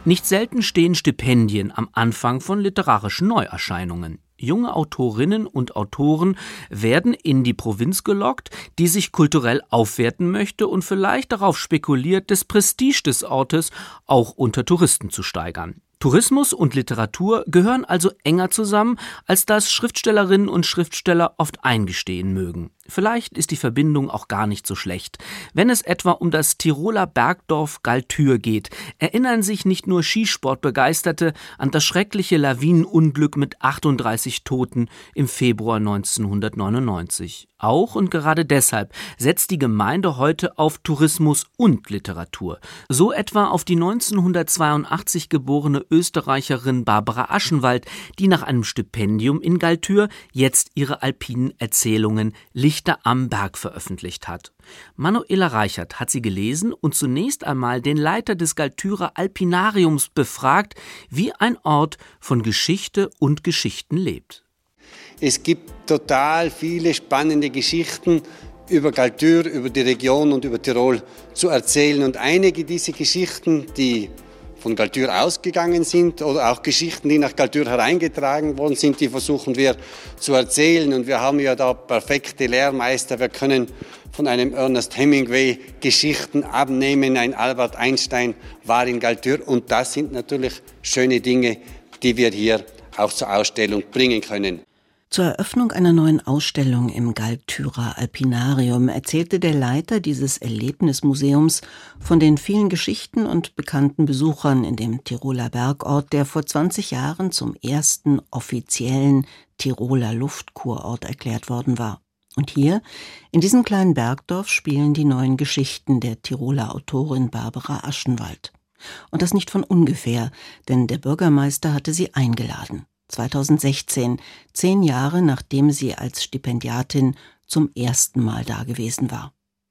Nicht selten stehen Stipendien am Anfang von literarischen Neuerscheinungen. Junge Autorinnen und Autoren werden in die Provinz gelockt, die sich kulturell aufwerten möchte und vielleicht darauf spekuliert, das Prestige des Ortes auch unter Touristen zu steigern. Tourismus und Literatur gehören also enger zusammen, als das Schriftstellerinnen und Schriftsteller oft eingestehen mögen. Vielleicht ist die Verbindung auch gar nicht so schlecht. Wenn es etwa um das Tiroler Bergdorf Galtür geht, erinnern sich nicht nur Skisportbegeisterte an das schreckliche Lawinenunglück mit achtunddreißig Toten im Februar neunzehnhundertneunundneunzig. Auch und gerade deshalb setzt die Gemeinde heute auf Tourismus und Literatur. So etwa auf die neunzehnhundertzweiundachtzig geborene Österreicherin Barbara Aschenwald, die nach einem Stipendium in Galtür jetzt ihre alpinen Erzählungen Lichter am Berg veröffentlicht hat. Manuela Reichert hat sie gelesen und zunächst einmal den Leiter des Galtürer Alpinariums befragt, wie ein Ort von Geschichte und Geschichten lebt. Es gibt total viele spannende Geschichten über Galtür, über die Region und über Tirol zu erzählen. Und einige dieser Geschichten, die von Galtür ausgegangen sind oder auch Geschichten, die nach Galtür hereingetragen worden sind, die versuchen wir zu erzählen. Und wir haben ja da perfekte Lehrmeister. Wir können von einem Ernest Hemingway Geschichten abnehmen. Ein Albert Einstein war in Galtür. Und das sind natürlich schöne Dinge, die wir hier auch zur Ausstellung bringen können. Zur Eröffnung einer neuen Ausstellung im Galtürer Alpinarium erzählte der Leiter dieses Erlebnismuseums von den vielen Geschichten und bekannten Besuchern in dem Tiroler Bergort, der vor zwanzig Jahren zum ersten offiziellen Tiroler Luftkurort erklärt worden war. Und hier, in diesem kleinen Bergdorf, spielen die neuen Geschichten der Tiroler Autorin Barbara Aschenwald. Und das nicht von ungefähr, denn der Bürgermeister hatte sie eingeladen. zweitausendsechzehn, zehn Jahre nachdem sie als Stipendiatin zum ersten Mal dagewesen war.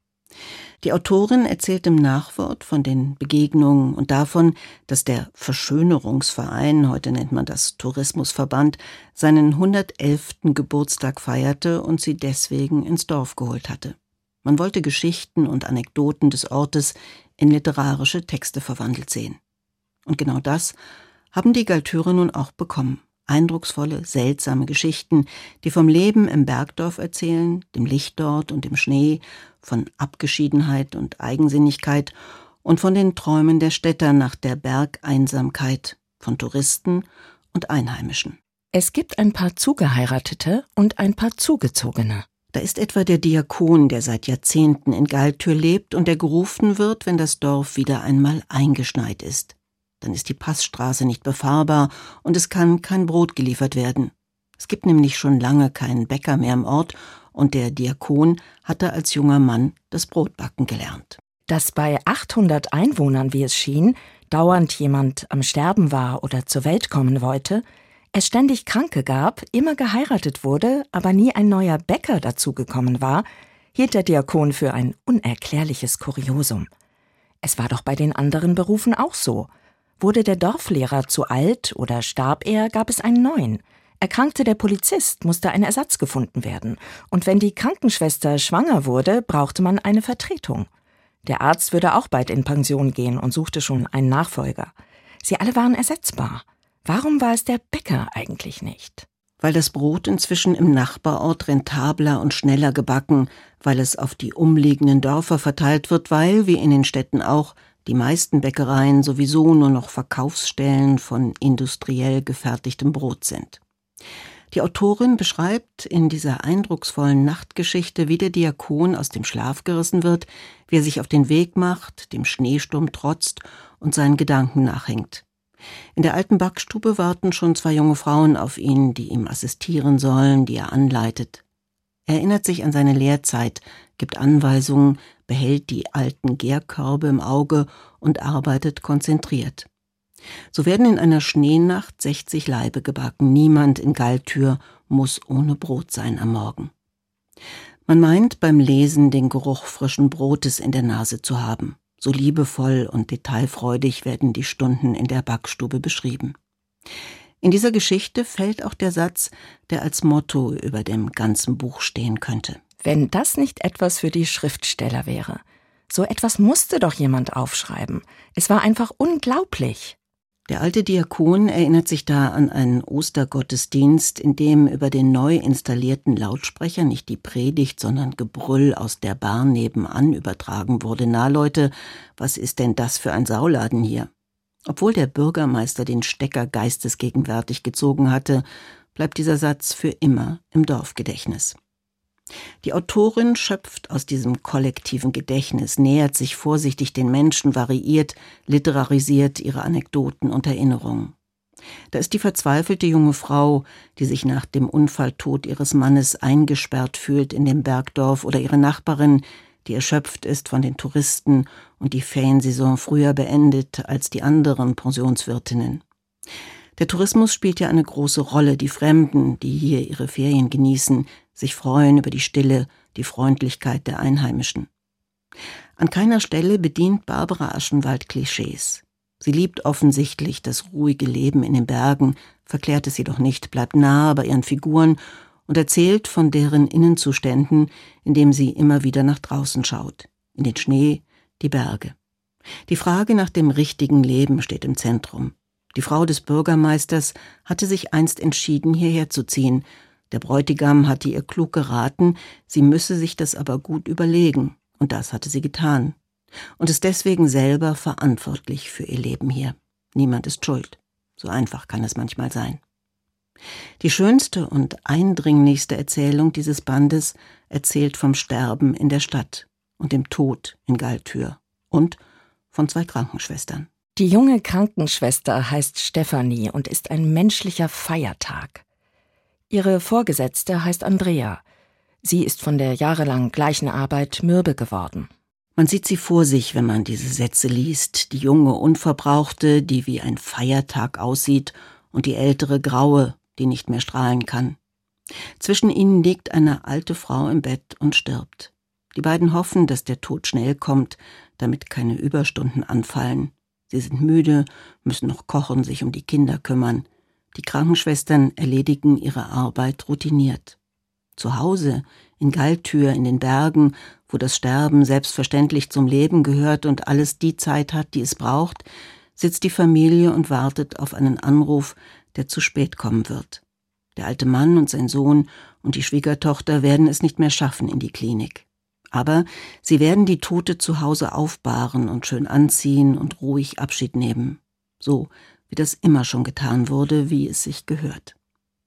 Die Autorin erzählt im Nachwort von den Begegnungen und davon, dass der Verschönerungsverein, heute nennt man das Tourismusverband, seinen hundertelften Geburtstag feierte und sie deswegen ins Dorf geholt hatte. Man wollte Geschichten und Anekdoten des Ortes in literarische Texte verwandelt sehen. Und genau das haben die Galtürer nun auch bekommen. Eindrucksvolle, seltsame Geschichten, die vom Leben im Bergdorf erzählen, dem Licht dort und dem Schnee, von Abgeschiedenheit und Eigensinnigkeit und von den Träumen der Städter nach der Bergeinsamkeit, von Touristen und Einheimischen. Es gibt ein paar Zugeheiratete und ein paar Zugezogene. Da ist etwa der Diakon, der seit Jahrzehnten in Galtür lebt und der gerufen wird, wenn das Dorf wieder einmal eingeschneit ist. Dann ist die Passstraße nicht befahrbar und es kann kein Brot geliefert werden. Es gibt nämlich schon lange keinen Bäcker mehr im Ort und der Diakon hatte als junger Mann das Brotbacken gelernt. Dass bei achthundert Einwohnern, wie es schien, dauernd jemand am Sterben war oder zur Welt kommen wollte, es ständig Kranke gab, immer geheiratet wurde, aber nie ein neuer Bäcker dazugekommen war, hielt der Diakon für ein unerklärliches Kuriosum. Es war doch bei den anderen Berufen auch so. Wurde der Dorflehrer zu alt oder starb er, gab es einen neuen. Erkrankte der Polizist, musste ein Ersatz gefunden werden. Und wenn die Krankenschwester schwanger wurde, brauchte man eine Vertretung. Der Arzt würde auch bald in Pension gehen und suchte schon einen Nachfolger. Sie alle waren ersetzbar. Warum war es der Bäcker eigentlich nicht? Weil das Brot inzwischen im Nachbarort rentabler und schneller gebacken, weil es auf die umliegenden Dörfer verteilt wird, weil, wie in den Städten auch, die meisten Bäckereien sowieso nur noch Verkaufsstellen von industriell gefertigtem Brot sind. Die Autorin beschreibt in dieser eindrucksvollen Nachtgeschichte, wie der Diakon aus dem Schlaf gerissen wird, wie er sich auf den Weg macht, dem Schneesturm trotzt und seinen Gedanken nachhängt. In der alten Backstube warten schon zwei junge Frauen auf ihn, die ihm assistieren sollen, die er anleitet. Er erinnert sich an seine Lehrzeit, gibt Anweisungen, behält die alten Gärkörbe im Auge und arbeitet konzentriert. So werden in einer Schneenacht sechzig Laibe gebacken. Niemand in Galtür muss ohne Brot sein am Morgen. Man meint beim Lesen den Geruch frischen Brotes in der Nase zu haben. So liebevoll und detailfreudig werden die Stunden in der Backstube beschrieben. In dieser Geschichte fällt auch der Satz, der als Motto über dem ganzen Buch stehen könnte. Wenn das nicht etwas für die Schriftsteller wäre. So etwas musste doch jemand aufschreiben. Es war einfach unglaublich. Der alte Diakon erinnert sich da an einen Ostergottesdienst, in dem über den neu installierten Lautsprecher nicht die Predigt, sondern Gebrüll aus der Bar nebenan übertragen wurde. Na Leute, was ist denn das für ein Sauladen hier? Obwohl der Bürgermeister den Stecker geistesgegenwärtig gezogen hatte, bleibt dieser Satz für immer im Dorfgedächtnis. Die Autorin schöpft aus diesem kollektiven Gedächtnis, nähert sich vorsichtig den Menschen, variiert, literarisiert ihre Anekdoten und Erinnerungen. Da ist die verzweifelte junge Frau, die sich nach dem Unfalltod ihres Mannes eingesperrt fühlt in dem Bergdorf, oder ihre Nachbarin, die erschöpft ist von den Touristen und die Feriensaison früher beendet als die anderen Pensionswirtinnen. Der Tourismus spielt ja eine große Rolle, die Fremden, die hier ihre Ferien genießen, sich freuen über die Stille, die Freundlichkeit der Einheimischen. An keiner Stelle bedient Barbara Aschenwald Klischees. Sie liebt offensichtlich das ruhige Leben in den Bergen, verklärt es jedoch nicht, bleibt nahe bei ihren Figuren und erzählt von deren Innenzuständen, indem sie immer wieder nach draußen schaut, in den Schnee, die Berge. Die Frage nach dem richtigen Leben steht im Zentrum. Die Frau des Bürgermeisters hatte sich einst entschieden, hierher zu ziehen. Der Bräutigam hatte ihr klug geraten, sie müsse sich das aber gut überlegen, und das hatte sie getan. Und ist deswegen selber verantwortlich für ihr Leben hier. Niemand ist schuld. So einfach kann es manchmal sein. Die schönste und eindringlichste Erzählung dieses Bandes erzählt vom Sterben in der Stadt und dem Tod in Galtür und von zwei Krankenschwestern. Die junge Krankenschwester heißt Stefanie und ist ein menschlicher Feiertag. Ihre Vorgesetzte heißt Andrea. Sie ist von der jahrelang gleichen Arbeit mürbe geworden. Man sieht sie vor sich, wenn man diese Sätze liest. Die junge Unverbrauchte, die wie ein Feiertag aussieht, und die ältere Graue, die nicht mehr strahlen kann. Zwischen ihnen liegt eine alte Frau im Bett und stirbt. Die beiden hoffen, dass der Tod schnell kommt, damit keine Überstunden anfallen. Sie sind müde, müssen noch kochen, sich um die Kinder kümmern. Die Krankenschwestern erledigen ihre Arbeit routiniert. Zu Hause, in Galtür, in den Bergen, wo das Sterben selbstverständlich zum Leben gehört und alles die Zeit hat, die es braucht, sitzt die Familie und wartet auf einen Anruf, der zu spät kommen wird. Der alte Mann und sein Sohn und die Schwiegertochter werden es nicht mehr schaffen in die Klinik. Aber sie werden die Tote zu Hause aufbahren und schön anziehen und ruhig Abschied nehmen. So wie das immer schon getan wurde, wie es sich gehört.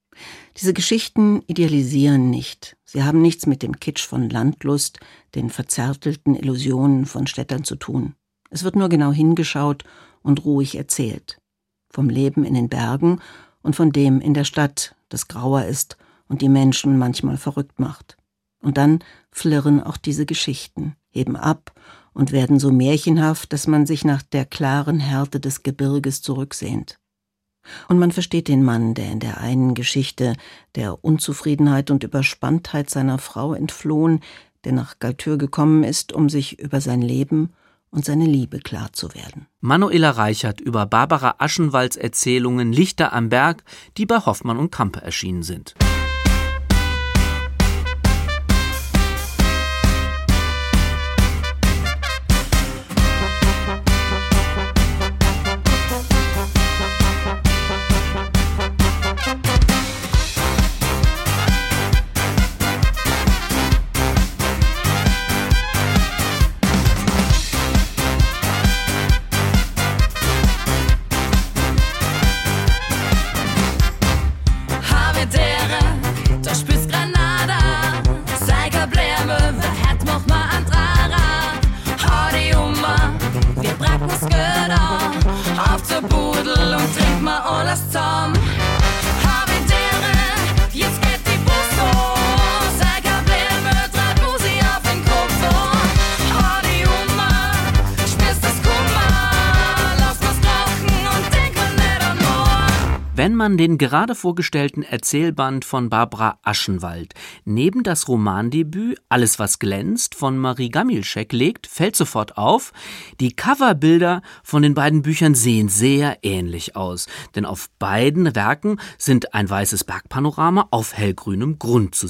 Diese Geschichten idealisieren nicht. Sie haben nichts mit dem Kitsch von Landlust, den verzärtelten Illusionen von Städtern zu tun. Es wird nur genau hingeschaut und ruhig erzählt. Vom Leben in den Bergen und von dem in der Stadt, das grauer ist und die Menschen manchmal verrückt macht. Und dann flirren auch diese Geschichten, heben ab und werden so märchenhaft, dass man sich nach der klaren Härte des Gebirges zurücksehnt. Und man versteht den Mann, der in der einen Geschichte der Unzufriedenheit und Überspanntheit seiner Frau entflohen, der nach Galtür gekommen ist, um sich über sein Leben und seine Liebe klar zu werden. Manuela Reichert über Barbara Aschenwalds Erzählungen Lichter am Berg, die bei Hoffmann und Campe erschienen sind. Wenn man den gerade vorgestellten Erzählband von Barbara Aschenwald neben das Romandebüt Alles, was glänzt von Marie Gamilschek legt, fällt sofort auf, die Coverbilder von den beiden Büchern sehen sehr ähnlich aus. Denn auf beiden Werken sind ein weißes Bergpanorama auf hellgrünem Grund zu sehen.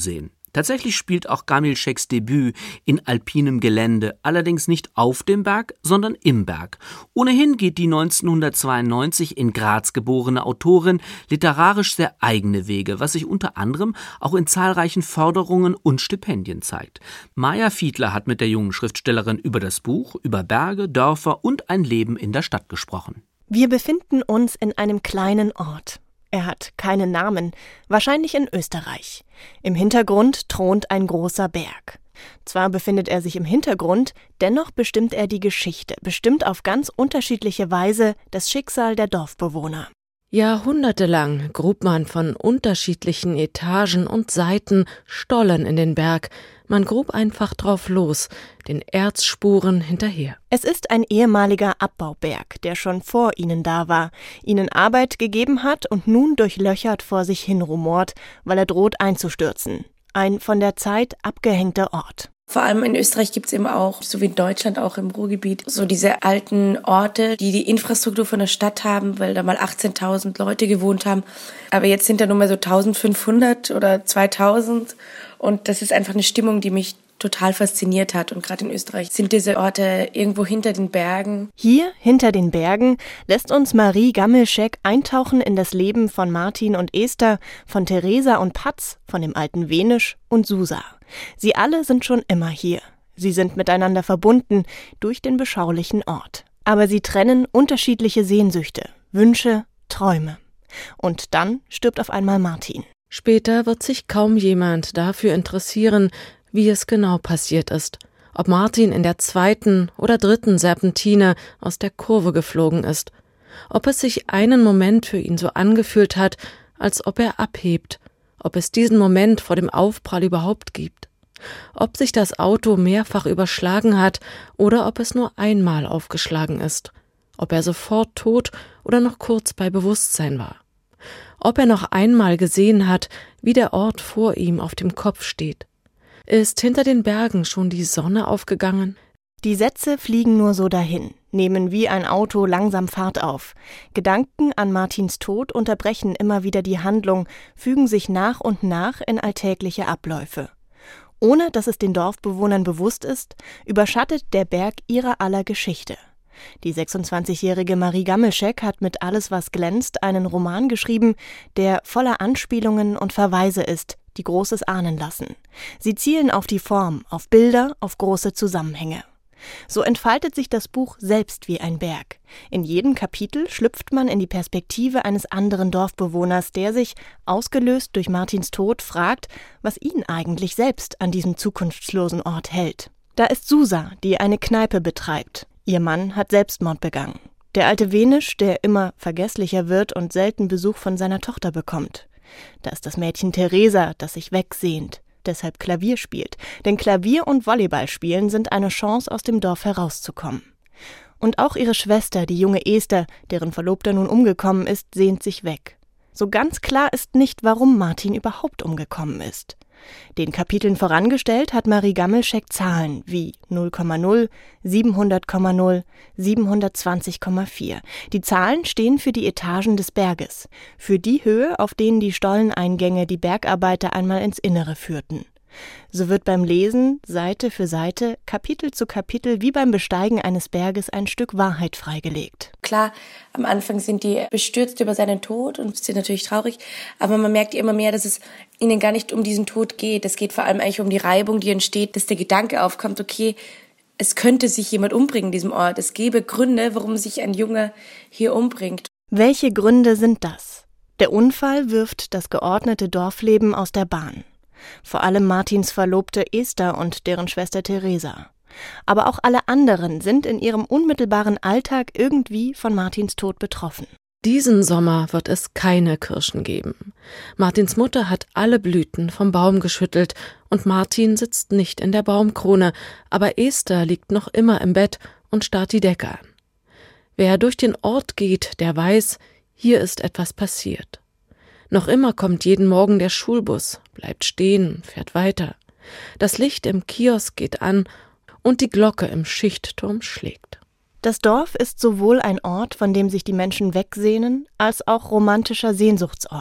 Tatsächlich spielt auch Gamilscheks Debüt in alpinem Gelände, allerdings nicht auf dem Berg, sondern im Berg. Ohnehin geht die neunzehnhundertzweiundneunzig in Graz geborene Autorin literarisch sehr eigene Wege, was sich unter anderem auch in zahlreichen Förderungen und Stipendien zeigt. Maja Fiedler hat mit der jungen Schriftstellerin über das Buch, über Berge, Dörfer und ein Leben in der Stadt gesprochen. Wir befinden uns in einem kleinen Ort. Er hat keinen Namen, wahrscheinlich in Österreich. Im Hintergrund thront ein großer Berg. Zwar befindet er sich im Hintergrund, dennoch bestimmt er die Geschichte, bestimmt auf ganz unterschiedliche Weise das Schicksal der Dorfbewohner. Jahrhundertelang grub man von unterschiedlichen Etagen und Seiten Stollen in den Berg. Man grub einfach drauf los, den Erzspuren hinterher. Es ist ein ehemaliger Abbauberg, der schon vor ihnen da war, ihnen Arbeit gegeben hat und nun durchlöchert vor sich hin rumort, weil er droht einzustürzen. Ein von der Zeit abgehängter Ort. Vor allem in Österreich gibt es eben auch, so wie in Deutschland auch im Ruhrgebiet, so diese alten Orte, die die Infrastruktur von der Stadt haben, weil da mal achtzehntausend Leute gewohnt haben. Aber jetzt sind da nur mal so eintausendfünfhundert oder zweitausend. Und das ist einfach eine Stimmung, die mich total fasziniert hat. Und gerade in Österreich sind diese Orte irgendwo hinter den Bergen. Hier, hinter den Bergen, lässt uns Marie Gamilschek eintauchen in das Leben von Martin und Esther, von Theresa und Patz, von dem alten Wenisch und Susa. Sie alle sind schon immer hier. Sie sind miteinander verbunden durch den beschaulichen Ort. Aber sie trennen unterschiedliche Sehnsüchte, Wünsche, Träume. Und dann stirbt auf einmal Martin. Später wird sich kaum jemand dafür interessieren, wie es genau passiert ist. Ob Martin in der zweiten oder dritten Serpentine aus der Kurve geflogen ist. Ob es sich einen Moment für ihn so angefühlt hat, als ob er abhebt. Ob es diesen Moment vor dem Aufprall überhaupt gibt. Ob sich das Auto mehrfach überschlagen hat oder ob es nur einmal aufgeschlagen ist. Ob er sofort tot oder noch kurz bei Bewusstsein war. Ob er noch einmal gesehen hat, wie der Ort vor ihm auf dem Kopf steht. Ist hinter den Bergen schon die Sonne aufgegangen? Die Sätze fliegen nur so dahin, nehmen wie ein Auto langsam Fahrt auf. Gedanken an Martins Tod unterbrechen immer wieder die Handlung, fügen sich nach und nach in alltägliche Abläufe. Ohne dass es den Dorfbewohnern bewusst ist, überschattet der Berg ihrer aller Geschichte. Die sechsundzwanzigjährige Marie Gamilschek hat mit Alles, was glänzt, einen Roman geschrieben, der voller Anspielungen und Verweise ist, die Großes ahnen lassen. Sie zielen auf die Form, auf Bilder, auf große Zusammenhänge. So entfaltet sich das Buch selbst wie ein Berg. In jedem Kapitel schlüpft man in die Perspektive eines anderen Dorfbewohners, der sich, ausgelöst durch Martins Tod, fragt, was ihn eigentlich selbst an diesem zukunftslosen Ort hält. Da ist Susa, die eine Kneipe betreibt. Ihr Mann hat Selbstmord begangen. Der alte Wenisch, der immer vergesslicher wird und selten Besuch von seiner Tochter bekommt. Da ist das Mädchen Theresa, das sich wegsehnt, deshalb Klavier spielt. Denn Klavier und Volleyball spielen sind eine Chance, aus dem Dorf herauszukommen. Und auch ihre Schwester, die junge Esther, deren Verlobter nun umgekommen ist, sehnt sich weg. So ganz klar ist nicht, warum Martin überhaupt umgekommen ist. Den Kapiteln vorangestellt hat Marie Gamilschek Zahlen wie null Komma null, siebenhundert Komma null, siebenhundertzwanzig Komma vier. Die Zahlen stehen für die Etagen des Berges, für die Höhe, auf denen die Stolleneingänge die Bergarbeiter einmal ins Innere führten. So wird beim Lesen, Seite für Seite, Kapitel zu Kapitel wie beim Besteigen eines Berges ein Stück Wahrheit freigelegt. Klar, am Anfang sind die bestürzt über seinen Tod und sind natürlich traurig, aber man merkt immer mehr, dass es ihnen gar nicht um diesen Tod geht. Es geht vor allem eigentlich um die Reibung, die entsteht, dass der Gedanke aufkommt, okay, es könnte sich jemand umbringen in diesem Ort. Es gäbe Gründe, warum sich ein Junge hier umbringt. Welche Gründe sind das? Der Unfall wirft das geordnete Dorfleben aus der Bahn. Vor allem Martins Verlobte Esther und deren Schwester Theresa. Aber auch alle anderen sind in ihrem unmittelbaren Alltag irgendwie von Martins Tod betroffen. Diesen Sommer wird es keine Kirschen geben. Martins Mutter hat alle Blüten vom Baum geschüttelt und Martin sitzt nicht in der Baumkrone, aber Esther liegt noch immer im Bett und starrt die Decke an. Wer durch den Ort geht, der weiß, hier ist etwas passiert. Noch immer kommt jeden Morgen der Schulbus, bleibt stehen, fährt weiter. Das Licht im Kiosk geht an und die Glocke im Schichtturm schlägt. Das Dorf ist sowohl ein Ort, von dem sich die Menschen wegsehnen, als auch romantischer Sehnsuchtsort.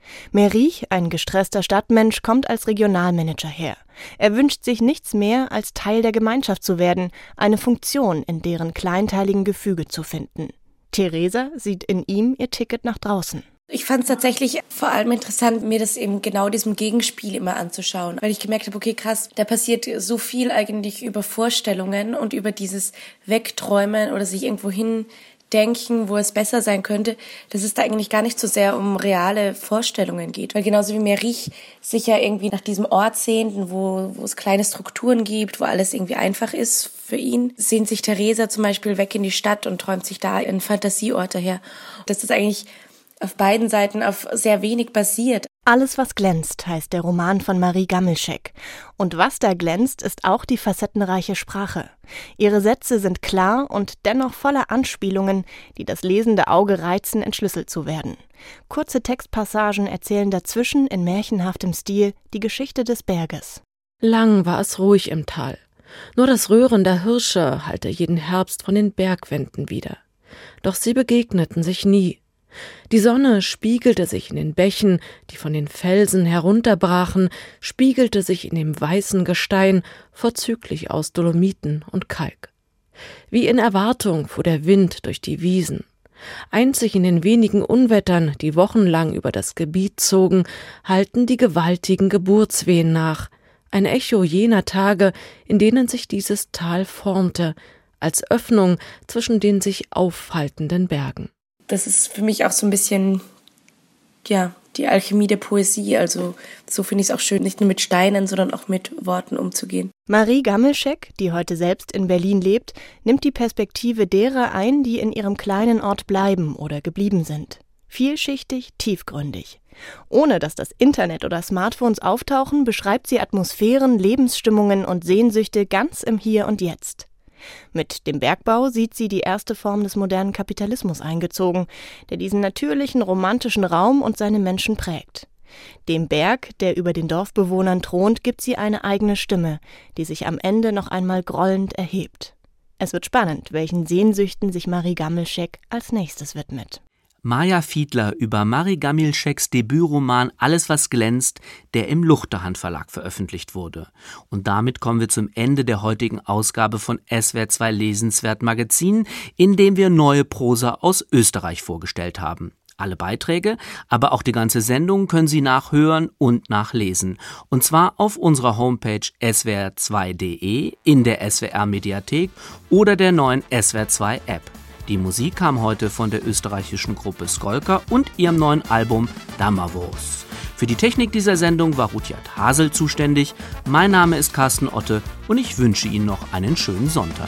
Merich, ein gestresster Stadtmensch, kommt als Regionalmanager her. Er wünscht sich nichts mehr, als Teil der Gemeinschaft zu werden, eine Funktion in deren kleinteiligen Gefüge zu finden. Theresa sieht in ihm ihr Ticket nach draußen. Ich fand es tatsächlich vor allem interessant, mir das eben genau diesem Gegenspiel immer anzuschauen, weil ich gemerkt habe, okay, krass, da passiert so viel eigentlich über Vorstellungen und über dieses Wegträumen oder sich irgendwo hin denken, wo es besser sein könnte, dass es da eigentlich gar nicht so sehr um reale Vorstellungen geht. Weil genauso wie Merich sich ja irgendwie nach diesem Ort sehnt, wo, wo es kleine Strukturen gibt, wo alles irgendwie einfach ist für ihn, sehnt sich Theresa zum Beispiel weg in die Stadt und träumt sich da einen Fantasieort daher. Das ist eigentlich auf beiden Seiten auf sehr wenig basiert. Alles, was glänzt, heißt der Roman von Marie Gammelschek. Und was da glänzt, ist auch die facettenreiche Sprache. Ihre Sätze sind klar und dennoch voller Anspielungen, die das lesende Auge reizen, entschlüsselt zu werden. Kurze Textpassagen erzählen dazwischen in märchenhaftem Stil die Geschichte des Berges. Lang war es ruhig im Tal. Nur das Röhren der Hirsche hallte jeden Herbst von den Bergwänden wieder. Doch sie begegneten sich nie. Die Sonne spiegelte sich in den Bächen, die von den Felsen herunterbrachen, spiegelte sich in dem weißen Gestein, vorzüglich aus Dolomiten und Kalk. Wie in Erwartung fuhr der Wind durch die Wiesen. Einzig in den wenigen Unwettern, die wochenlang über das Gebiet zogen, hallten die gewaltigen Geburtswehen nach, ein Echo jener Tage, in denen sich dieses Tal formte, als Öffnung zwischen den sich aufhaltenden Bergen. Das ist für mich auch so ein bisschen, ja, die Alchemie der Poesie. Also so finde ich es auch schön, nicht nur mit Steinen, sondern auch mit Worten umzugehen. Marie Gammelschek, die heute selbst in Berlin lebt, nimmt die Perspektive derer ein, die in ihrem kleinen Ort bleiben oder geblieben sind. Vielschichtig, tiefgründig. Ohne dass das Internet oder Smartphones auftauchen, beschreibt sie Atmosphären, Lebensstimmungen und Sehnsüchte ganz im Hier und Jetzt. Mit dem Bergbau sieht sie die erste Form des modernen Kapitalismus eingezogen, der diesen natürlichen, romantischen Raum und seine Menschen prägt. Dem Berg, der über den Dorfbewohnern thront, gibt sie eine eigene Stimme, die sich am Ende noch einmal grollend erhebt. Es wird spannend, welchen Sehnsüchten sich Marie Gammelschek als nächstes widmet. Maja Fiedler über Marie Gammelscheks Debütroman Alles, was glänzt, der im Luchterhand Verlag veröffentlicht wurde. Und damit kommen wir zum Ende der heutigen Ausgabe von S W R zwei Lesenswert Magazin, in dem wir neue Prosa aus Österreich vorgestellt haben. Alle Beiträge, aber auch die ganze Sendung können Sie nachhören und nachlesen. Und zwar auf unserer Homepage S W R zwei punkt de, in der S W R Mediathek oder der neuen S W R zwei App. Die Musik kam heute von der österreichischen Gruppe Skolka und ihrem neuen Album Damavos. Für die Technik dieser Sendung war Rudyard Hasel zuständig. Mein Name ist Carsten Otte und ich wünsche Ihnen noch einen schönen Sonntag.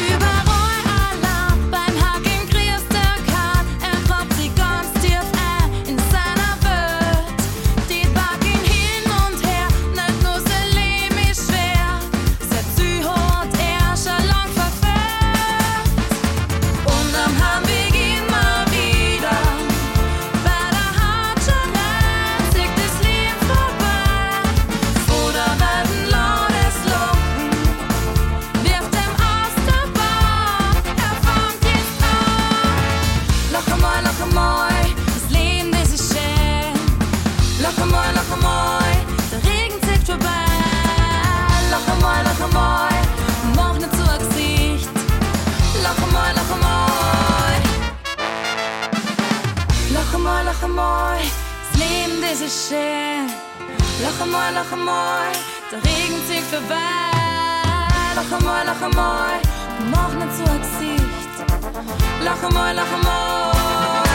Lach einmal, lach einmal, der Regen zieht vorbei. Lach einmal, lach einmal, mach nicht so ein Gesicht. Lach einmal, lach einmal.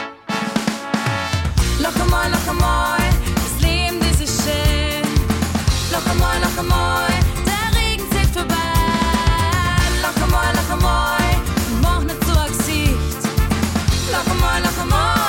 Lach einmal, lach einmal, das Leben, das ist schön. Lach einmal, lach einmal, der Regen zieht vorbei. Lach einmal, lach einmal, mach nicht so ein Gesicht. Lach einmal, lach einmal.